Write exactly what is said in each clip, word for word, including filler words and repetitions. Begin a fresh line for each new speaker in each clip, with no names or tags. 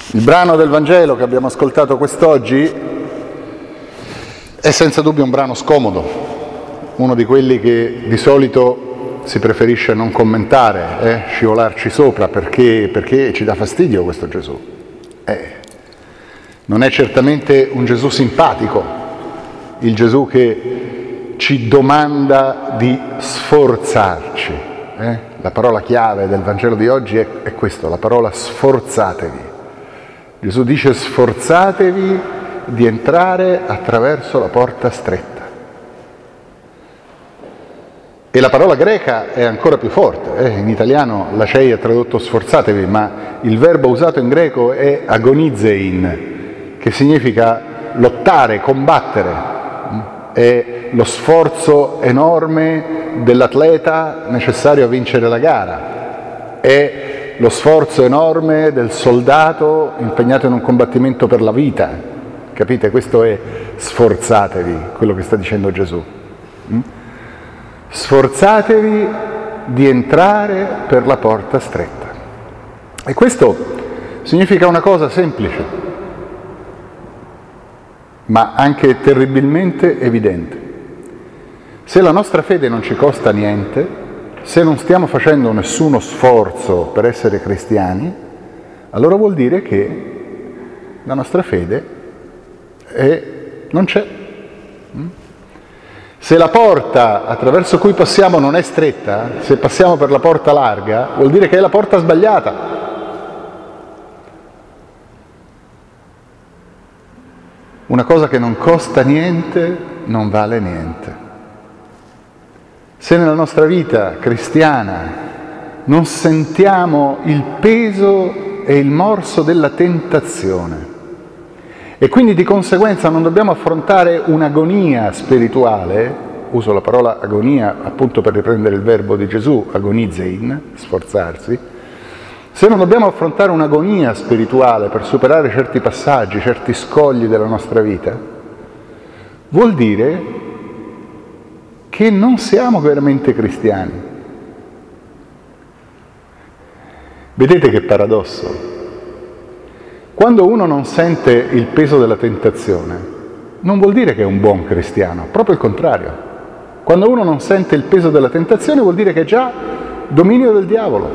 Il brano del Vangelo che abbiamo ascoltato quest'oggi è senza dubbio un brano scomodo, uno di quelli che di solito si preferisce non commentare, eh, scivolarci sopra perché, perché ci dà fastidio questo Gesù. Eh, non è certamente un Gesù simpatico, il Gesù che ci domanda di sforzarci. Eh? La parola chiave del Vangelo di oggi è, è questa, la parola sforzatevi. Gesù dice sforzatevi di entrare attraverso la porta stretta. E la parola greca è ancora più forte, eh? In italiano la C E I ha tradotto sforzatevi, ma il verbo usato in greco è agonizein, che significa lottare, combattere. È lo sforzo enorme dell'atleta necessario a vincere la gara, è lo sforzo enorme del soldato impegnato in un combattimento per la vita. Capite? Questo è sforzatevi, quello che sta dicendo Gesù. Sforzatevi di entrare per la porta stretta. E questo significa una cosa semplice, ma anche terribilmente evidente. Se la nostra fede non ci costa niente, se non stiamo facendo nessuno sforzo per essere cristiani, allora vuol dire che la nostra fede è, non c'è. Se la porta attraverso cui passiamo non è stretta, se passiamo per la porta larga, vuol dire che è la porta sbagliata. Una cosa che non costa niente non vale niente. Se nella nostra vita cristiana non sentiamo il peso e il morso della tentazione e quindi di conseguenza non dobbiamo affrontare un'agonia spirituale, uso la parola agonia appunto per riprendere il verbo di Gesù, agonizein, sforzarsi, se non dobbiamo affrontare un'agonia spirituale per superare certi passaggi, certi scogli della nostra vita, vuol dire che non siamo veramente cristiani. Vedete che paradosso? Quando uno non sente il peso della tentazione, non vuol dire che è un buon cristiano, proprio il contrario. Quando uno non sente il peso della tentazione vuol dire che è già dominio del diavolo.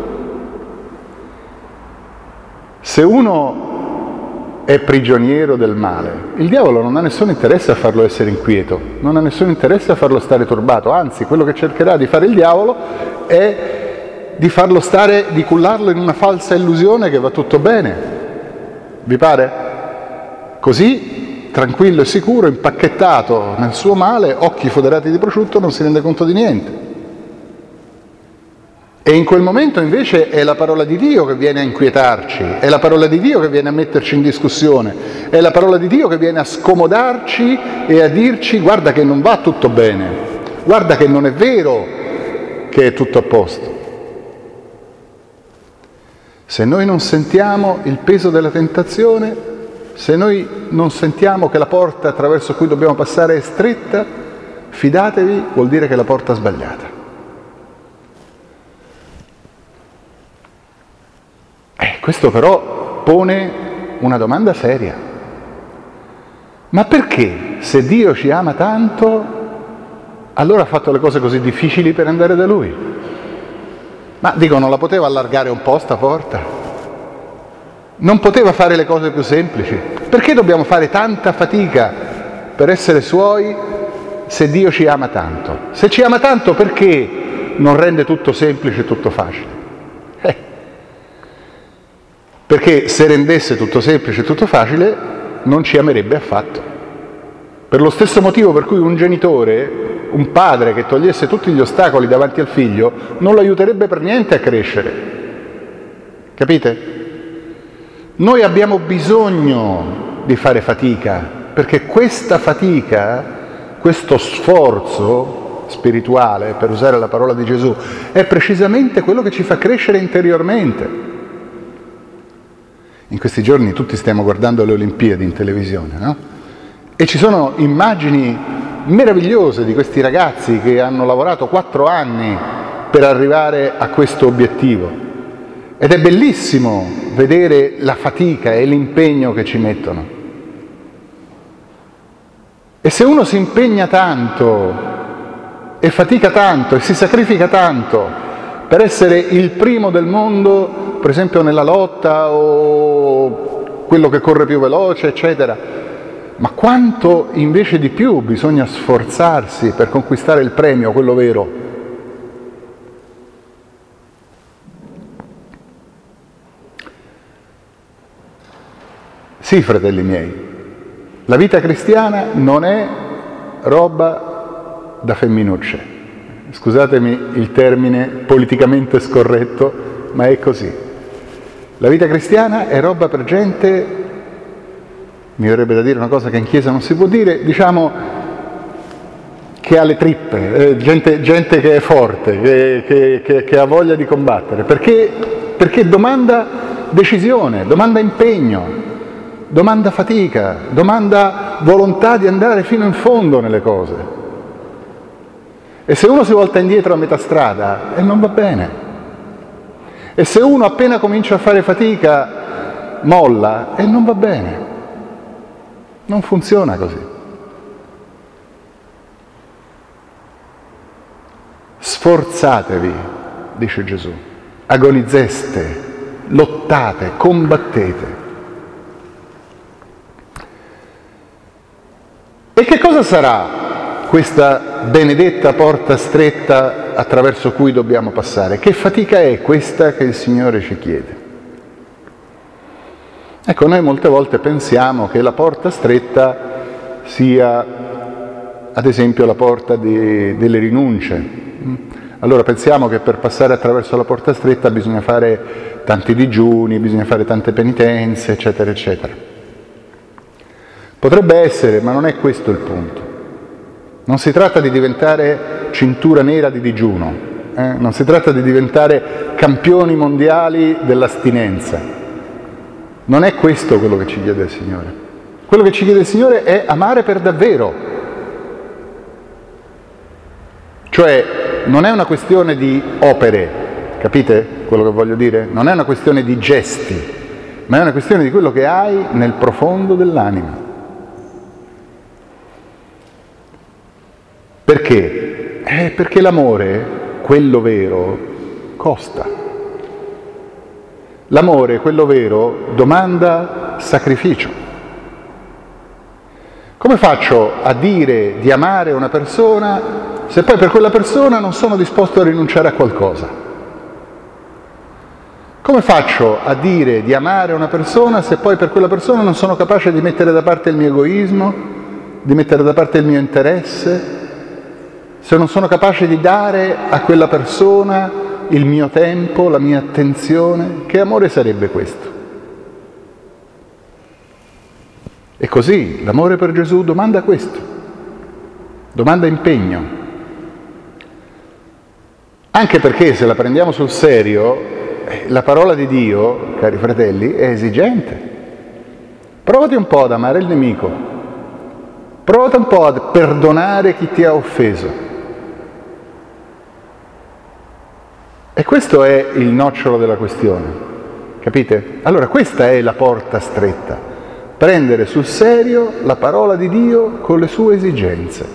Se uno è prigioniero del male, il diavolo non ha nessun interesse a farlo essere inquieto, non ha nessun interesse a farlo stare turbato, anzi quello che cercherà di fare il diavolo è di farlo stare, di cullarlo in una falsa illusione che va tutto bene. Vi pare? Così, tranquillo e sicuro, impacchettato nel suo male, occhi foderati di prosciutto, non si rende conto di niente. E in quel momento invece è la parola di Dio che viene a inquietarci, è la parola di Dio che viene a metterci in discussione, è la parola di Dio che viene a scomodarci e a dirci guarda che non va tutto bene, guarda che non è vero che è tutto a posto. Se noi non sentiamo il peso della tentazione, se noi non sentiamo che la porta attraverso cui dobbiamo passare è stretta, fidatevi, vuol dire che è la porta sbagliata. Eh, questo però pone una domanda seria. Ma perché, se Dio ci ama tanto, allora ha fatto le cose così difficili per andare da Lui? Ma dico, non la poteva allargare un po' sta porta? Non poteva fare le cose più semplici? Perché dobbiamo fare tanta fatica per essere Suoi se Dio ci ama tanto? Se ci ama tanto, perché non rende tutto semplice e tutto facile? Eh. Perché se rendesse tutto semplice e tutto facile, non ci amerebbe affatto. Per lo stesso motivo per cui un genitore, un padre che togliesse tutti gli ostacoli davanti al figlio, non lo aiuterebbe per niente a crescere. Capite? Noi abbiamo bisogno di fare fatica, perché questa fatica, questo sforzo spirituale, per usare la parola di Gesù, è precisamente quello che ci fa crescere interiormente. In questi giorni tutti stiamo guardando le Olimpiadi in televisione, no? E ci sono immagini meravigliose di questi ragazzi che hanno lavorato quattro anni per arrivare a questo obiettivo. Ed è bellissimo vedere la fatica e l'impegno che ci mettono. E se uno si impegna tanto e fatica tanto e si sacrifica tanto per essere il primo del mondo, per esempio nella lotta o quello che corre più veloce, eccetera, ma quanto invece di più bisogna sforzarsi per conquistare il premio, quello vero? Sì, fratelli miei, la vita cristiana non è roba da femminucce. Scusatemi il termine politicamente scorretto, ma è così. La vita cristiana è roba per gente, mi verrebbe da dire una cosa che in chiesa non si può dire, diciamo che ha le trippe, eh, gente, gente che è forte, che, che, che, che ha voglia di combattere, perché, perché domanda decisione, domanda impegno, domanda fatica, domanda volontà di andare fino in fondo nelle cose. E se uno si volta indietro a metà strada, eh, non va bene. E se uno appena comincia a fare fatica, molla, e eh, non va bene. Non funziona così. Sforzatevi, dice Gesù, agonizzeste, lottate, combattete. E che cosa sarà questa benedetta porta stretta attraverso cui dobbiamo passare? Che fatica è questa che il Signore ci chiede? Ecco, noi molte volte pensiamo che la porta stretta sia, ad esempio, la porta di, delle rinunce. Allora pensiamo che per passare attraverso la porta stretta bisogna fare tanti digiuni, bisogna fare tante penitenze, eccetera, eccetera. Potrebbe essere, ma non è questo il punto. Non si tratta di diventare cintura nera di digiuno, eh? Non si tratta di diventare campioni mondiali dell'astinenza. Non è questo quello che ci chiede il Signore. Quello che ci chiede il Signore è amare per davvero. Cioè, non è una questione di opere, capite quello che voglio dire? Non è una questione di gesti, ma è una questione di quello che hai nel profondo dell'anima. Perché? Eh, perché l'amore, quello vero, costa. L'amore, quello vero, domanda sacrificio. Come faccio a dire di amare una persona se poi per quella persona non sono disposto a rinunciare a qualcosa? Come faccio a dire di amare una persona se poi per quella persona non sono capace di mettere da parte il mio egoismo, di mettere da parte il mio interesse? Se non sono capace di dare a quella persona il mio tempo, la mia attenzione, che amore sarebbe questo? E così l'amore per Gesù domanda questo, domanda impegno. Anche perché se la prendiamo sul serio, la parola di Dio, cari fratelli, è esigente. Provati un po' ad amare il nemico, provati un po' a perdonare chi ti ha offeso. E questo è il nocciolo della questione, capite? Allora questa è la porta stretta, prendere sul serio la parola di Dio con le sue esigenze.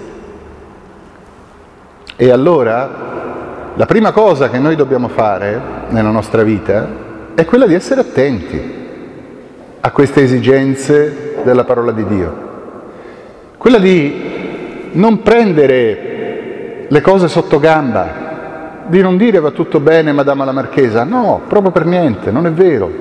E allora la prima cosa che noi dobbiamo fare nella nostra vita è quella di essere attenti a queste esigenze della parola di Dio, quella di non prendere le cose sotto gamba, di non dire va tutto bene madama la marchesa, no, proprio per niente, non è vero.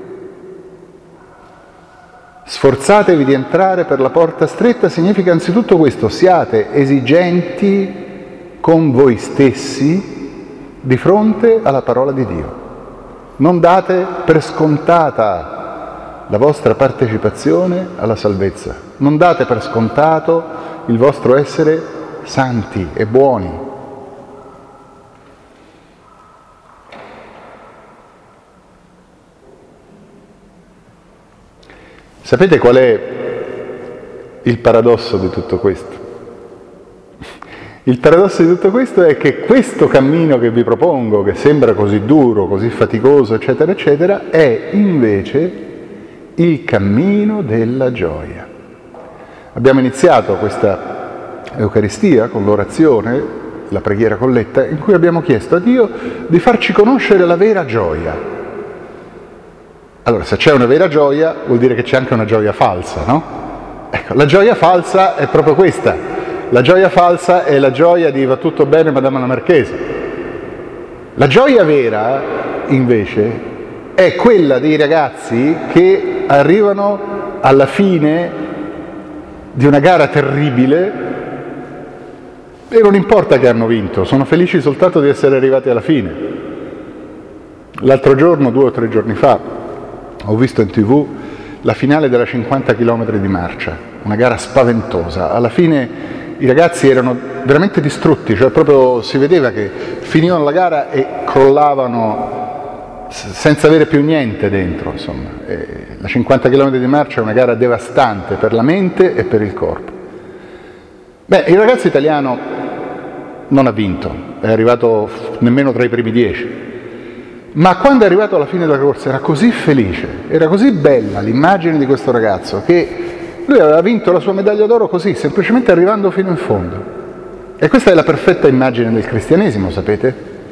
Sforzatevi di entrare per la porta stretta significa anzitutto questo, siate esigenti con voi stessi di fronte alla parola di Dio. Non date per scontata la vostra partecipazione alla salvezza, non date per scontato il vostro essere santi e buoni. Sapete qual è il paradosso di tutto questo? Il paradosso di tutto questo è che questo cammino che vi propongo, che sembra così duro, così faticoso, eccetera, eccetera, è invece il cammino della gioia. Abbiamo iniziato questa Eucaristia con l'orazione, la preghiera colletta, in cui abbiamo chiesto a Dio di farci conoscere la vera gioia. Allora, se c'è una vera gioia, vuol dire che c'è anche una gioia falsa, no? Ecco, la gioia falsa è proprio questa. La gioia falsa è la gioia di va tutto bene, Madama la Marchesa. La gioia vera, invece, è quella dei ragazzi che arrivano alla fine di una gara terribile e non importa che hanno vinto, sono felici soltanto di essere arrivati alla fine. L'altro giorno, due o tre giorni fa, ho visto in tv la finale della cinquanta chilometri di marcia, una gara spaventosa. Alla fine i ragazzi erano veramente distrutti, cioè proprio si vedeva che finivano la gara e crollavano senza avere più niente dentro, insomma. E la cinquanta chilometri di marcia è una gara devastante per la mente e per il corpo. Beh, il ragazzo italiano non ha vinto, è arrivato nemmeno tra i primi dieci, ma quando è arrivato alla fine della corsa era così felice, era così bella l'immagine di questo ragazzo che lui aveva vinto la sua medaglia d'oro così, semplicemente arrivando fino in fondo. E questa è la perfetta immagine del cristianesimo, sapete?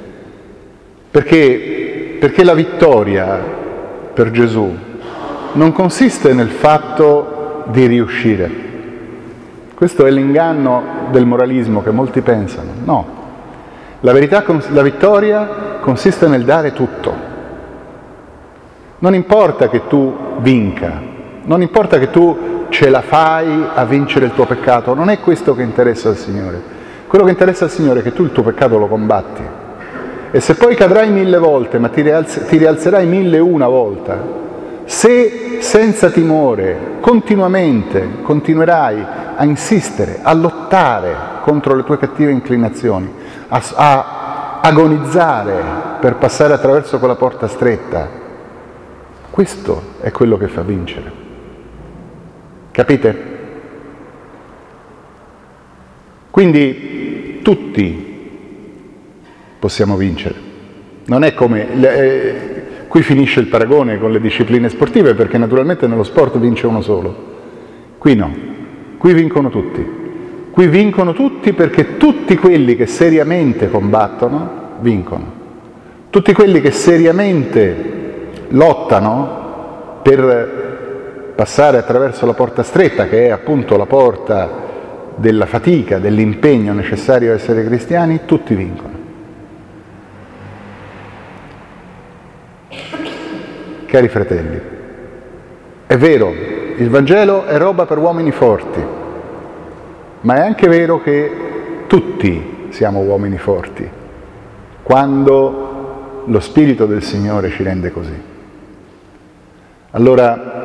Perché, perché la vittoria per Gesù non consiste nel fatto di riuscire. Questo è l'inganno del moralismo che molti pensano. No, la verità, la vittoria consiste nel dare tutto. Non importa che tu vinca, non importa che tu ce la fai a vincere il tuo peccato, non è questo che interessa al Signore. Quello che interessa al Signore è che tu il tuo peccato lo combatti. E se poi cadrai mille volte, ma ti, rialz- ti rialzerai mille e una volta, se senza timore, continuamente, continuerai a insistere, a lottare contro le tue cattive inclinazioni, a, a agonizzare per passare attraverso quella porta stretta, questo è quello che fa vincere. Capite? Quindi tutti possiamo vincere. Non è come, eh, qui finisce il paragone con le discipline sportive, perché naturalmente nello sport vince uno solo. Qui no, qui vincono tutti. Qui vincono tutti perché tutti quelli che seriamente combattono, vincono. Tutti quelli che seriamente lottano per passare attraverso la porta stretta, che è appunto la porta della fatica, dell'impegno necessario a essere cristiani, tutti vincono. Cari fratelli, è vero, il Vangelo è roba per uomini forti, ma è anche vero che tutti siamo uomini forti, quando lo Spirito del Signore ci rende così. Allora,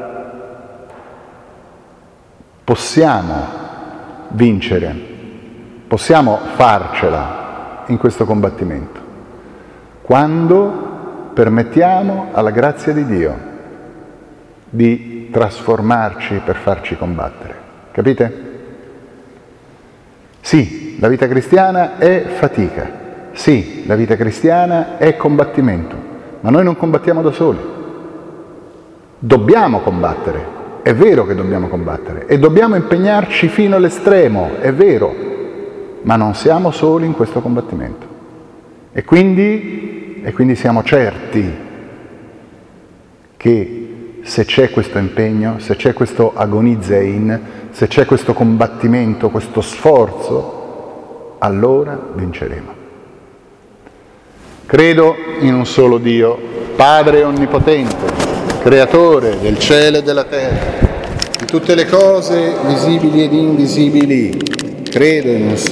possiamo vincere, possiamo farcela in questo combattimento, quando permettiamo alla grazia di Dio di trasformarci per farci combattere. Capite? Sì, la vita cristiana è fatica, sì, la vita cristiana è combattimento, ma noi non combattiamo da soli. Dobbiamo combattere. È vero che dobbiamo combattere e dobbiamo impegnarci fino all'estremo, è vero, ma non siamo soli in questo combattimento. E quindi, e quindi siamo certi che se c'è questo impegno, se c'è questo agonizein, se c'è questo combattimento, questo sforzo, allora vinceremo. Credo in un solo Dio, Padre onnipotente, Creatore del cielo e della terra, di tutte le cose visibili ed invisibili. Credo in un